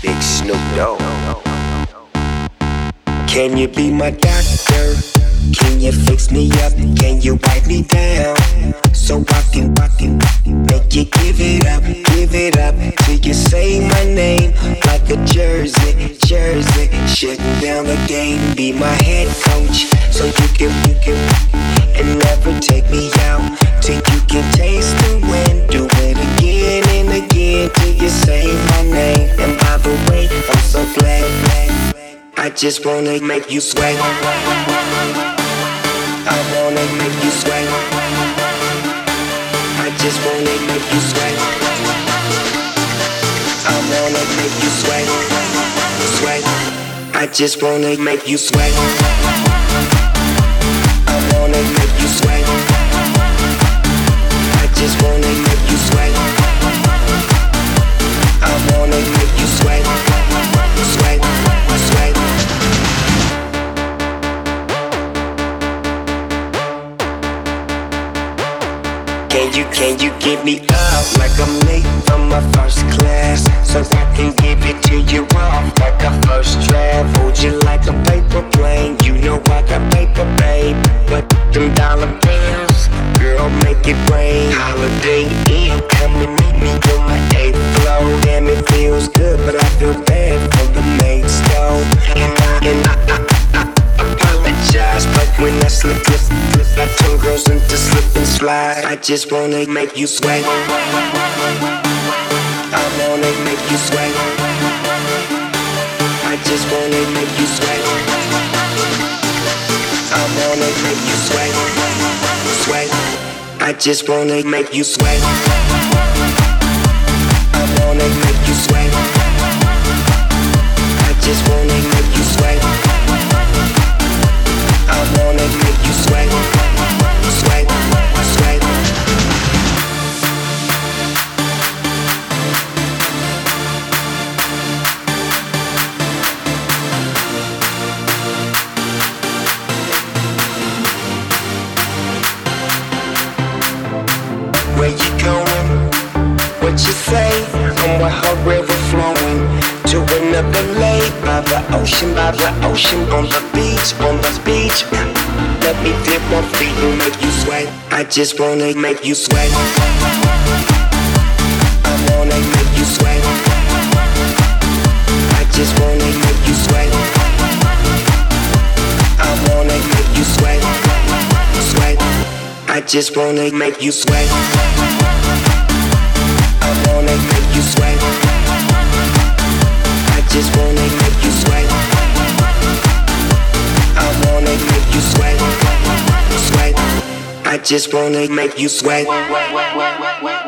Big Snoop Dogg. Can you be my doctor? Can you fix me up? Can you wipe me down? So I can make you give it up till you say my name like a jersey. Shutting down the game, be my head coach, so you can and never take me out till you can taste the wind. Do it again and again till you say my name. And by the way, I'm so glad. I just wanna make you sweat. I wanna make you sweat. I just wanna make you sweat. I wanna make you sweat. I just wanna make you sweat. I wanna make you sweat. I just wanna make you sweat. I wanna make you sweat. Can you give me up like I'm late from my first class, so I can give it to you off like a first draft. Hold you like a paper plane, you know I got paper, babe. But them dollar bills, girl, make it rain. Holiday Inn, come and meet me on my 8th floor. Damn, it feels good, but I feel bad for the maid's though. And I apologize, but when I slip, I turn girls into slip and slide. I just wanna make you sweat. I wanna make you sweat. I just wanna make you sweat. I wanna make you sweat. I just wanna make you sweat. I wanna make you sweat. I just wanna make you sweat. I wanna make you sweat. Where you going? What you say? I'm with her river flowing to another lake by the ocean, on the beach. Let me dip my feet and make you sweat. I just wanna make you sweat. I wanna make you sweat. I just wanna make you sweat. I wanna make you sweat. I just wanna make you sweat. I wanna make you sweat. I just wanna make you sweat. I wanna make you sweat. I just wanna make you sweat.